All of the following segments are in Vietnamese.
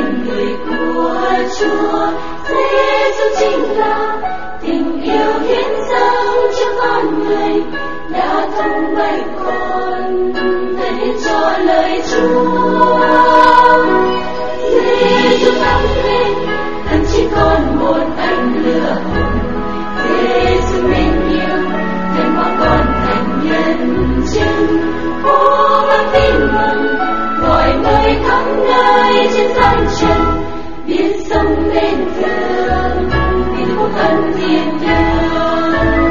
nên người của Chúa. Giêsu chính là tình yêu hiến dâng cho con người, đã thông bay con về hiến cho lời Chúa. Giêsu thắm lên thậm chí còn một ánh lửa hồng. Giêsu mến yêu thêm hóa con thành nhân chứng, hô vang tin mừng gọi người khắp nơi trên gian trần, biết sống bên thương vì phúc ân thiên đường.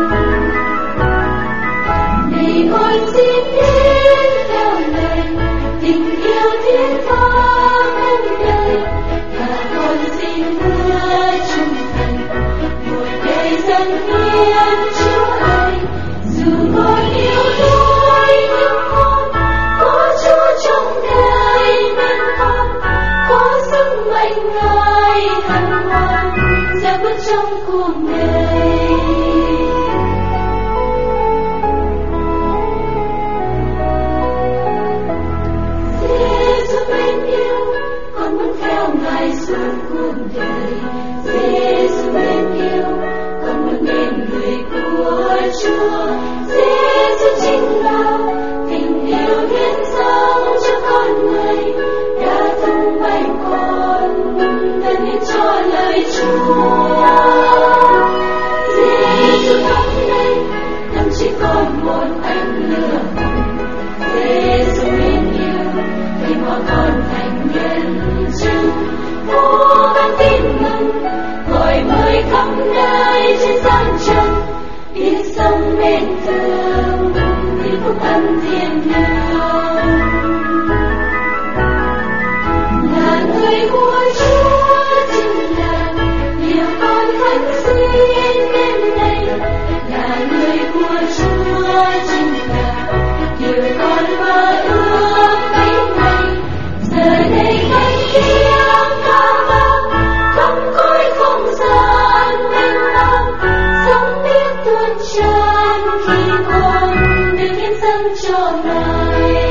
Này con xin đến theo lời tình yêu thiết tha bên đời, và con xin hứa trung thành một đời dâng hiến Chúa ơi. Dù con yêu đuối nhưng con có Chúa trong đời nên con có sức mạnh Ngài hân hoan ra bước trong cuộc đời. Giêsu mến yêu, con muốn theo Ngài suốt cuộc đời. Giêsu mến yêu, con muốn nên người của Chúa. Giêsu chính là tình yêu hiến dâng cho con người, đã thông bay con gần hiến cho lời Chúa. Giêsu thắm lên thậm chí còn một ánh lửa hồng. Giêsu mến yêu thêm hóa con thành nhân chứng, hô vang tin mừng gọi mời khắp nơi trên gian trần, biết sống bên thương vì phúc ân thiên đường. Là người của Chúa chính là điều con khấn xin đêm nay. Là người của Chúa chính là điều con mơ ước mấy ngày. Giờ đây cánh tiếng ca vang khắp cõi không gian mênh mang, sống biết tuôn tràn khi con được hiến dâng cho Ngài.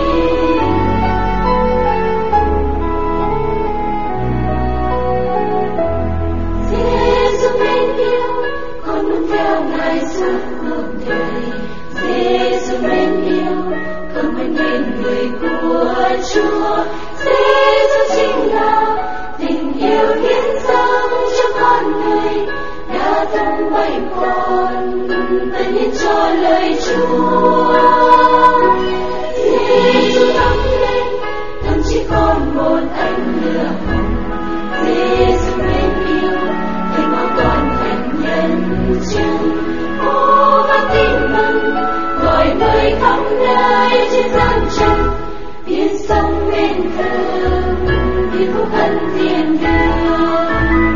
Giêsu mến yêu, con muốn theo Ngài suốt cuộc đời. Giêsu mến yêu, con muốn nên người của Chúa. Giêsu chính là tình yêu hiến dâng cho con người, đã thông bay con về hiến cho lời Chúa. Giêsu thắm lên thậm chí còn một ánh lửa hồng. Giêsu mến yêu thêm hóa con thành nhân chứng, hô vang tin mừng gọi mời khắp nơi trên gian trần, biết sống bên thương vì phúc ân thiên đường.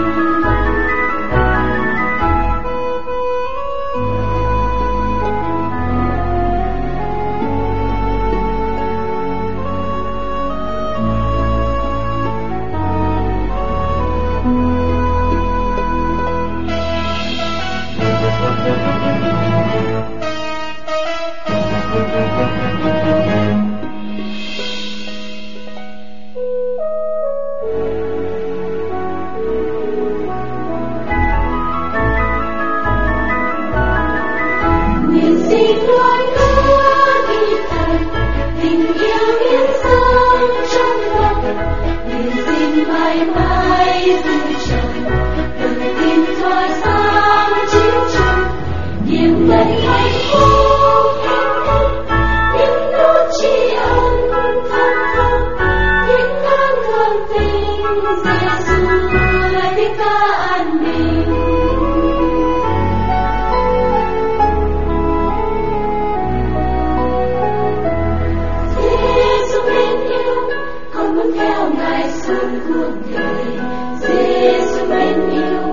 Nguyện xin luôn luôn ghi thật tình yêu hiến dâng trong lòng. Nguyện xin mãi mãi giữ trọn từng tim tỏa sáng chiếu trong niềm đợi hạnh phúc những nốt tri ân thân thương tiếng an thương tình. Giêsu là tiếng ca an bình. Giêsu mến yêu, con muốn theo Ngài suốt cuộc đời. Giêsu mến yêu,